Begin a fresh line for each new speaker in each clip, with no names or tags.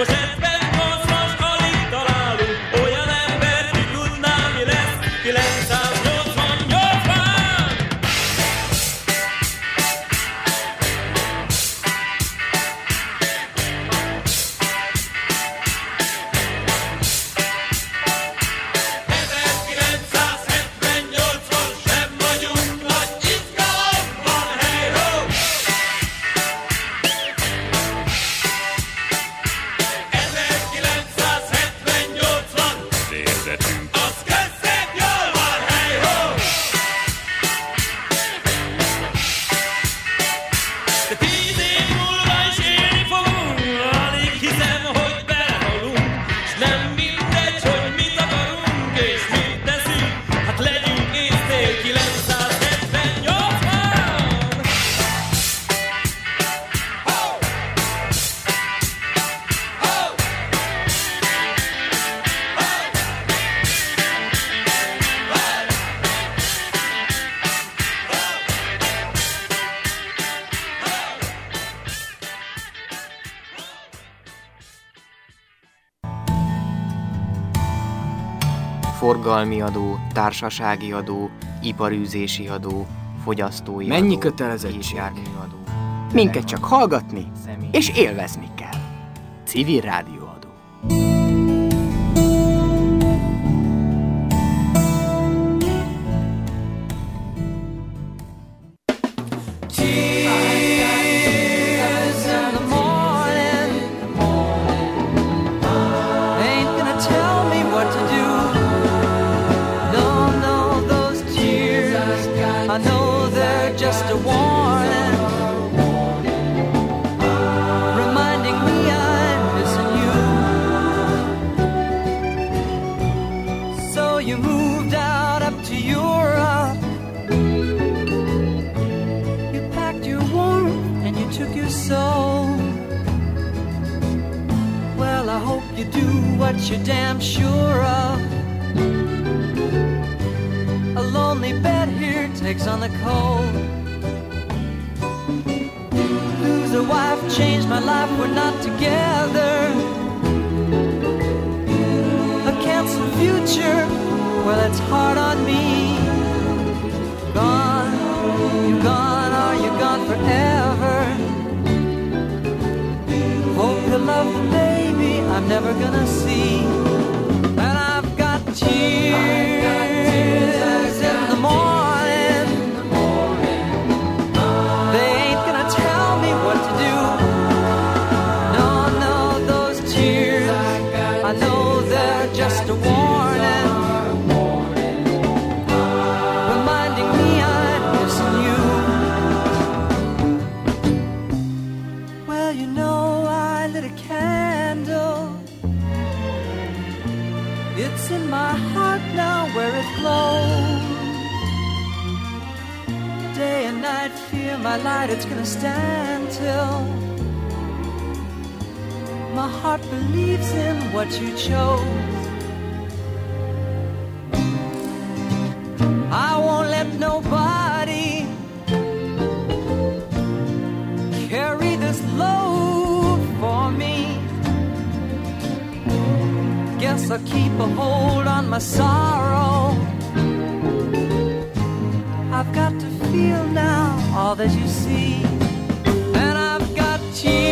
Forgalmi adó, társasági adó, iparűzési adó, fogyasztói adó.
Mennyi kötelezettség?
Járműadó.
Minket csak hallgatni és élvezni kell. Civil rádióadó.
What you're damn sure of. A lonely bed here takes on the cold. Lose a wife, change my life, we're not together. A canceled future, well it's hard on me. Gone, you're gone, or you're gone forever. Hope you love the baby I'm never gonna see. And I've got tears in the morning. They ain't gonna tell me what to do. No, no, those tears, I know they're just a warning, reminding me I'm missing you. Well, you know I lit a candle. It's in my heart now where it glows. Day and night, fear my light, it's gonna stand till my heart believes in what you chose. I won't let nobody carry this load for me. Guess I'll keep a hold on my sorrow. I've got to feel now all that you see. And I've got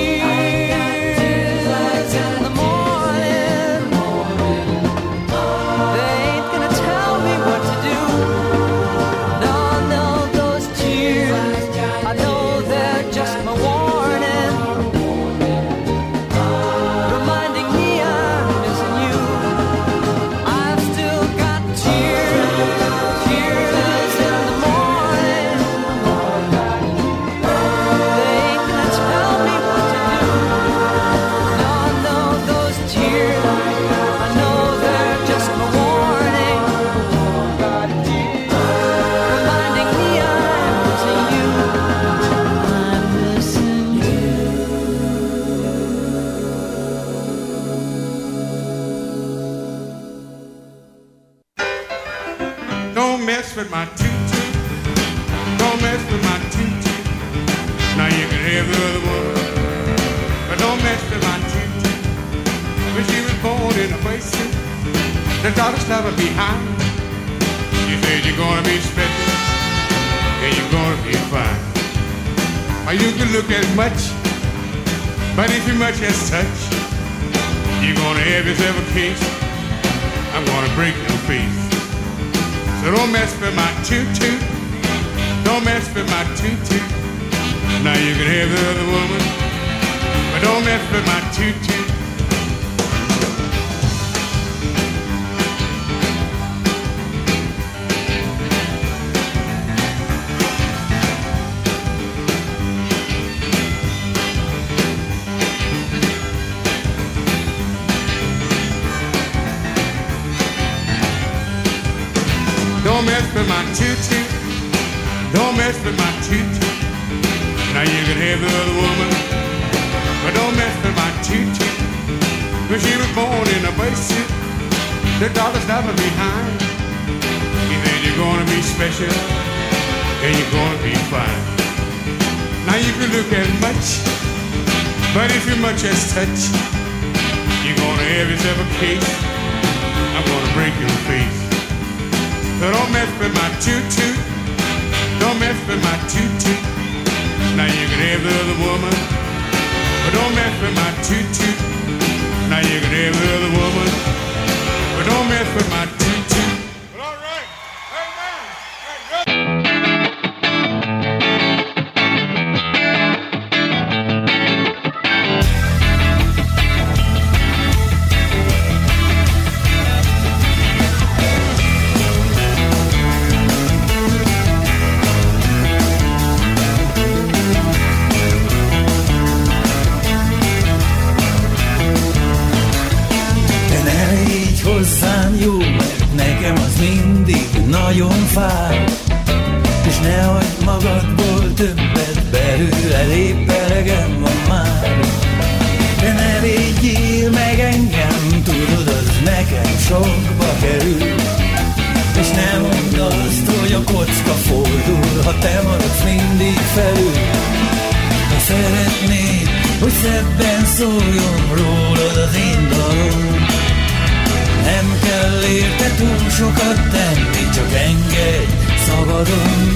tears in the morning. They ain't gonna tell me what to do. No, no, those tears, I know they're just my warning, reminding me I'm missing you. I've still got tears in the morning. They ain't gonna tell me what to do. No, no, those tears, I know they're just my warning, reminding me I'm missing you. I'm missing you.
Don't mess with my toot-toot. Don't mess with my toot-toot. Now you can have the other one, but don't mess with my toot-toot. in a place the daughter's never behind. You said you're gonna be special and you're gonna be fine. Or you can look as much, but if you much as touch, you're gonna have yourself a case. I'm gonna break your face. So don't mess with my toot-toot. Don't mess with my toot-toot. Now you can have the other woman, but don't mess with my toot-toot. Don't mess with my toot-toot. Don't mess with my toot-toot. Now you can have the other woman, but don't mess with my toot-toot. When she was born in a basement, the daughter's never behind. He said you're gonna be special and you're gonna be fine. Now you can look as much, but if you much as touch, you're gonna have yourself a case. I'm gonna break your face. So don't mess with my toot-toot. Don't mess with my toot-toot. Now you can have the other woman, but don't mess with my toot-toot. Now you can have the other woman, but don't mess with my toot-toot. Well, all right. Amen.
Hozzám jó, mert nekem az mindig nagyon fáj. És ne hagyd magadból többet, belőle épp elegem van már. De ne védjél meg engem, tudod, az nekem sokba kerül. És ne mondd azt, hogy a kocka fordul, ha te maradsz mindig felül. Ha szeretnéd, hogy szebben szóljon rólad az én dalom, nem kell érte túl sokat tenni, csak engedj szabadon.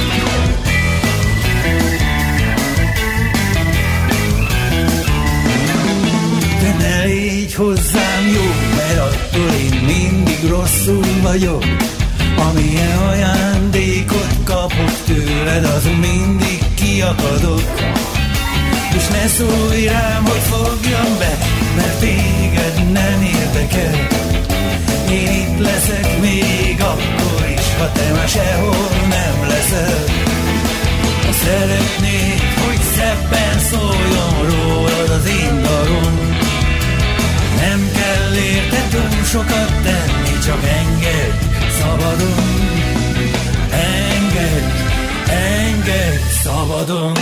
De ne légy hozzám jó, mert attól én mindig rosszul vagyok. Amilyen ajándékot kapok tőled, azon mindig kiakadok. És ne szólj rám, hogy fogjam be, mert téged nem érdekel. Én itt leszek még akkor is, ha te már sehol nem leszel. Ha szeretnéd, hogy szebben szóljon rólad az én dalom, nem kell érte túl sokat tenni, csak engedj szabadon. Engedj, engedj szabadon.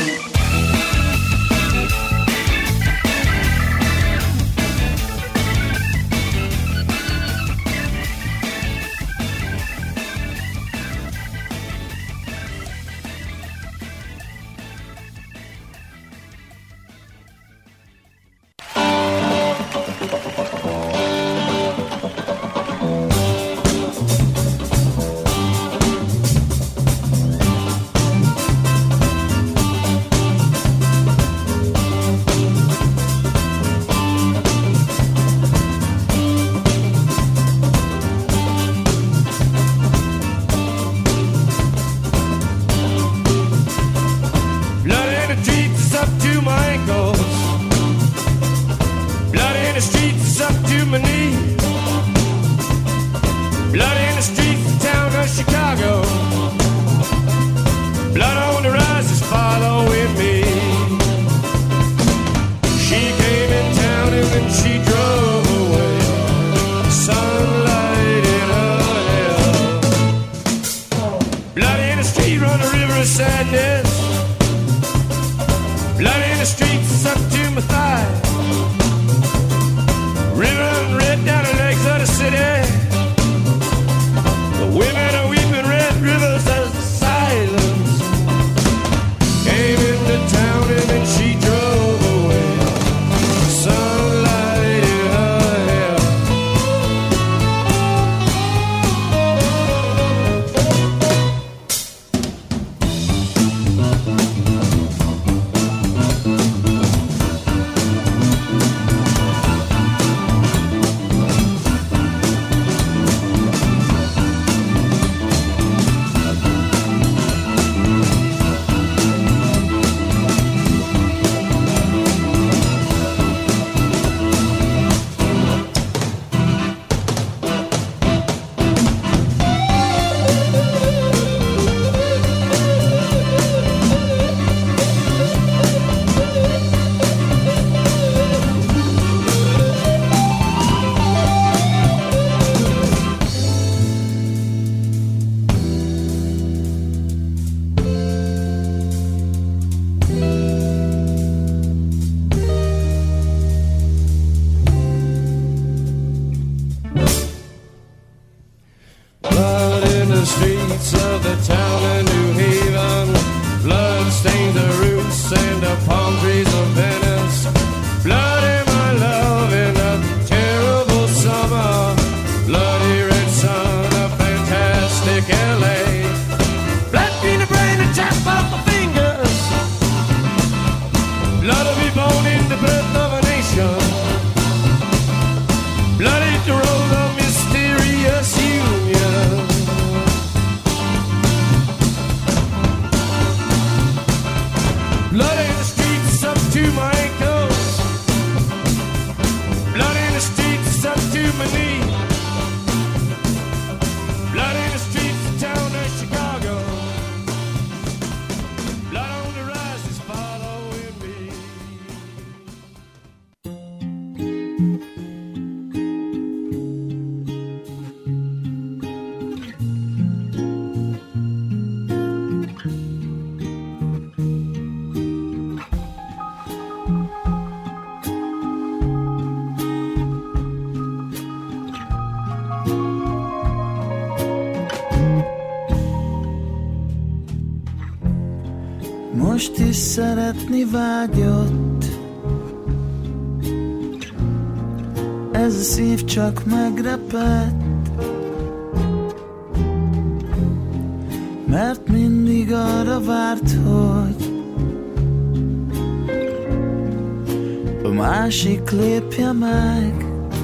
streets of the town of New Haven. Blood stains the roots and the palm trees of Venice. Blood in my love in a terrible summer. Bloody red sun of fantastic LA. Blood in the brain and chop off my fingers. Blood of me born in the birth of a nation. Blood in the road of mysterious union. Blood in the streets up to my ankles. Blood in the streets up to my knee. Blood in the streets of town of Chicago. Blood on the rise is following me.
Most is szeretni vágyott, ez a szív csak megrepett, mert mindig arra várt, hogy a másik lépje meg.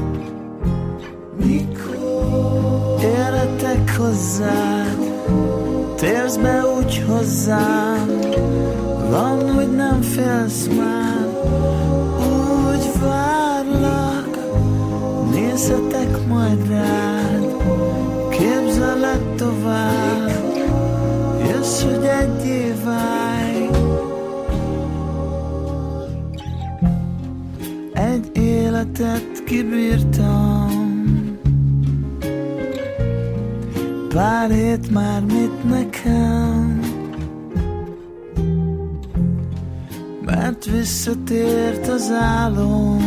Mikor érhetek hozzád, térsz be úgy hozzám, van, hogy nem félsz már, úgy várlak, nézhetek majd rád, képzeled tovább, jössz, hogy egyé válj. Egy életet kibírtam, pár hét már mit nekem, mert visszatért az álom,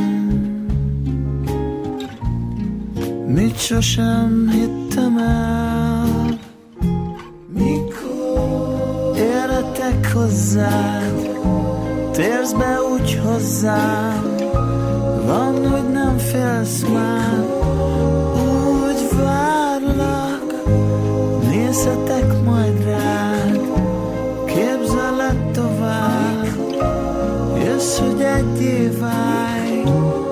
mit sosem hittem el. Mikor érhetek hozzád, térsz be úgy hozzám, van, hogy nem félsz már, úgy várlak, nézhetek majd rád, képzeled tovább, jössz, hogy egyé válj.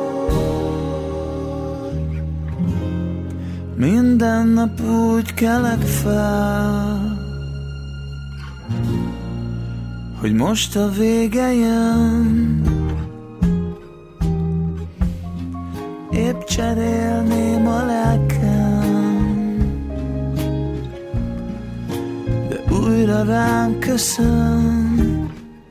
Minden nap úgy kelek fel, hogy most a vége jön, épp cserélném a lelkem, de újra rám köszön.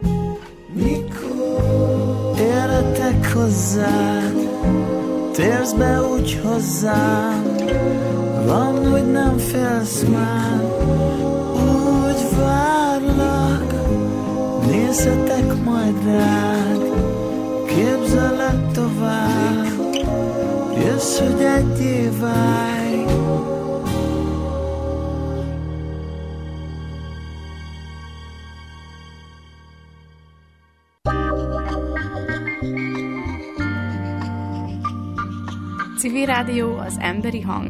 Mikor érhetek hozzád, térsz be úgy hozzám, van, hogy nem félsz már, úgy várlak, nézhetek majd rád, képzeled tovább, jössz, hogy egyé válj.
Civil Rádió, az emberi hang.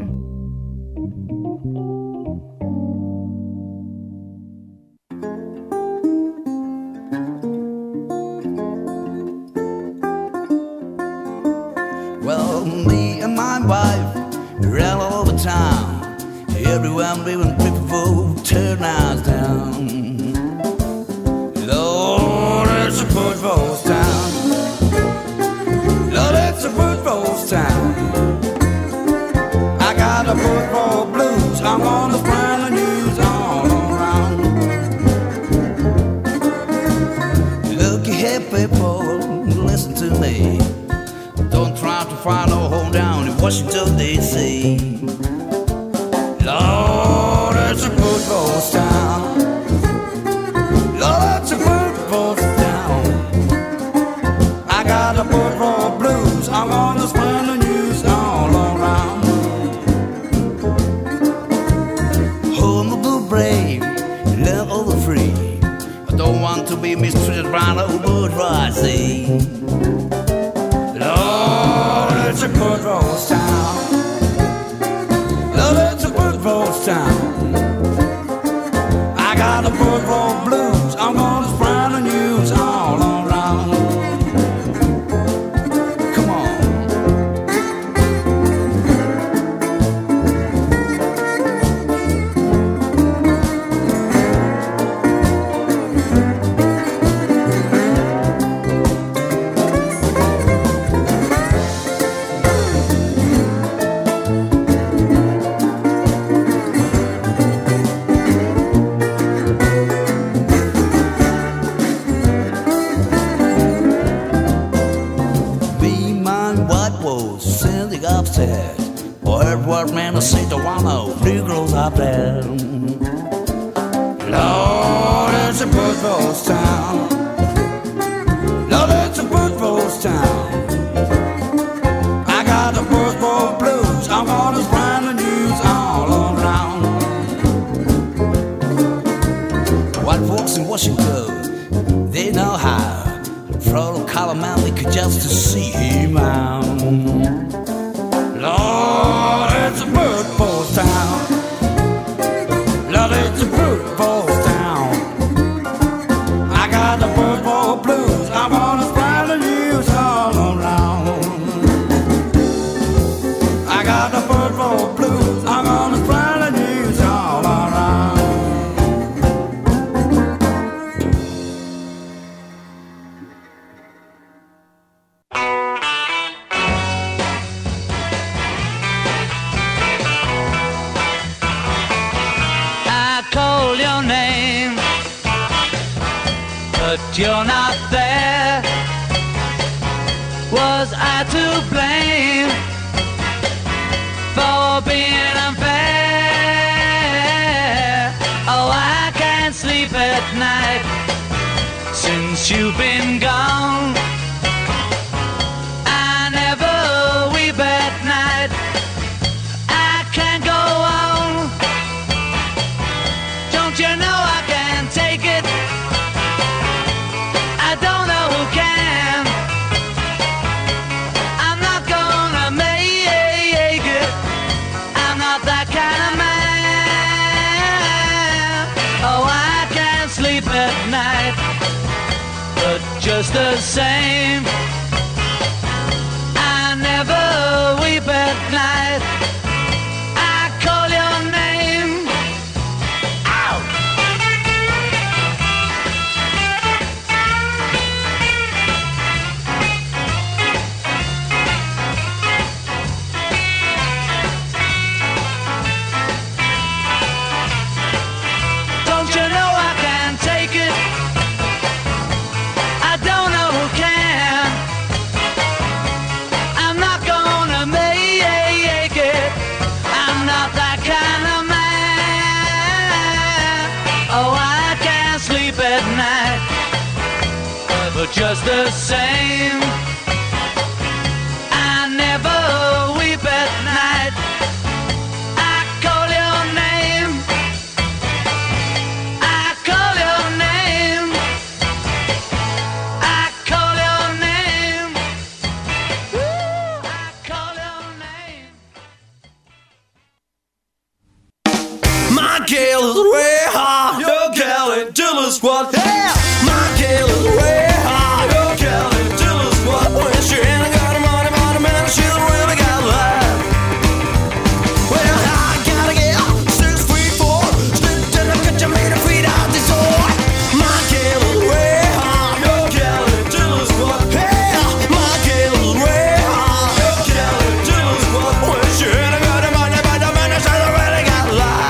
Well, me and my wife ran all over town. Everyone we went people turn us down. Lord, it's a good rose town. Lord, it's a good rose town. I got a football blues. I'm gonna spread the news all around. Look here, people, listen to me. Don't try to find a home down in Washington, D.C. Lord, it's a good ghost town. Lord, it's a good ghost town. I got a football blues. I'm gonna spread the news all around. Home of the brave. boy's town. Love, it's a bird boy's town. I got the bird boy blues. I'm gonna spread the news all around. Come on. What man to say to one of Negroes up there? Lord, it's a bird boy's town. Lord, it's a bird boy's town. I got the bird boy blues. I'm gonna spread the news all around. White folks in Washington, they know how. From a color man, they could just to see him out. Lord, it's a bird boy's town. Lord, it's a bird boy's town. I got the bird boy blues. I'm gonna spread the news all around. I got the bird boy blues. I'm gonna spread the news all around.
You're not there. Was I to blame for being unfair? Oh, I can't sleep at night since you've been gone. I never weep at night. I can't go on. Don't you know I can't take it? I don't know who can. I'm not gonna make it. I'm not that kind of man. Oh, I can't sleep at night. But just the same, I never weep at night. I call your name. Ow! But just the same, I never weep at night. I call your name. I call your name. I call your name. Woo, I call your name.
My gal is way high. Your gal ain't doing squat. Yeah, my gal is way high. Your gal ain't doing squat. When she ain't got the money, man, she really got life. Well, I gotta get 6 feet 4. Slipped in the kitchen, made her feet out the door. My gal is way high. Your gal ain't doing squat. Yeah, my gal is way high. Your gal ain't doing squat. When she ain't got the money, man, she really got life.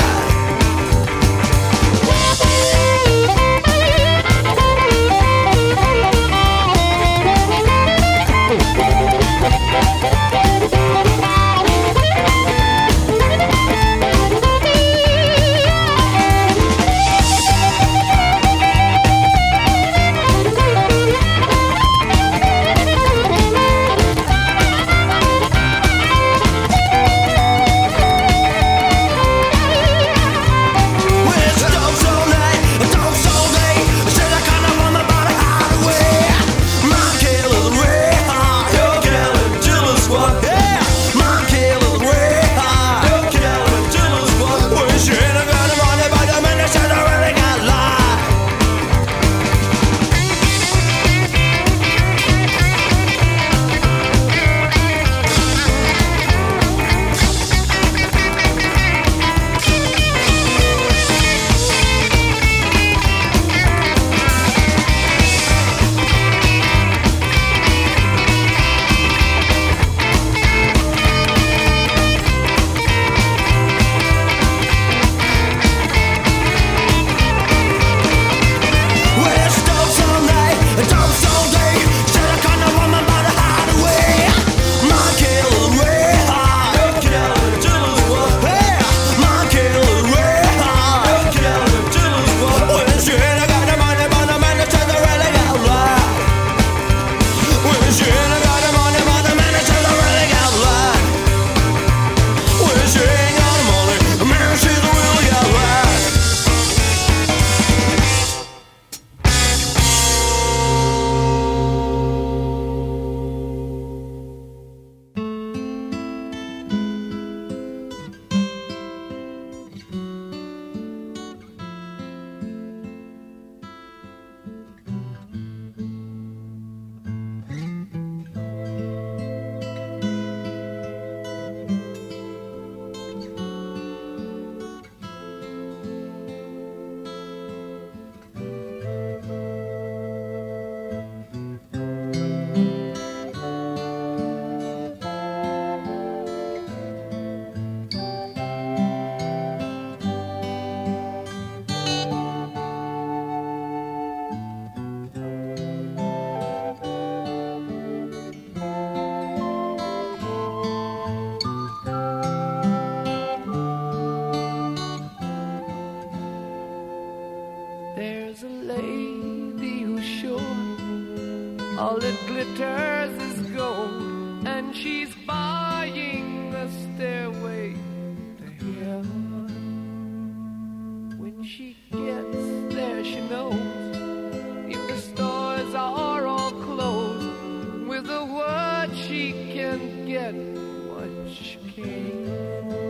all it glitters is gold, and she's buying a stairway to heaven. When she gets there, she knows if the stores are all closed, with a word she can get what she came for.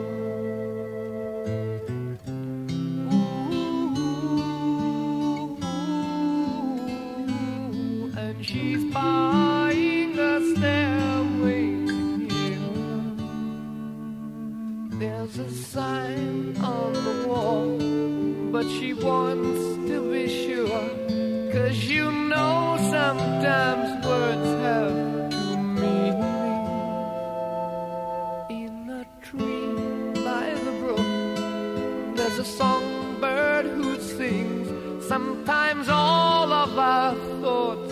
She's buying a stairway here. There's a sign on the wall, but she wants to be sure, 'cause you know sometimes words have two meanings. In a tree by the brook, there's a songbird who sings. Sometimes all of our thoughts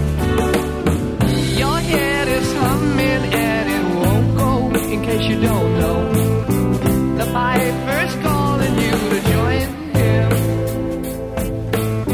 you don't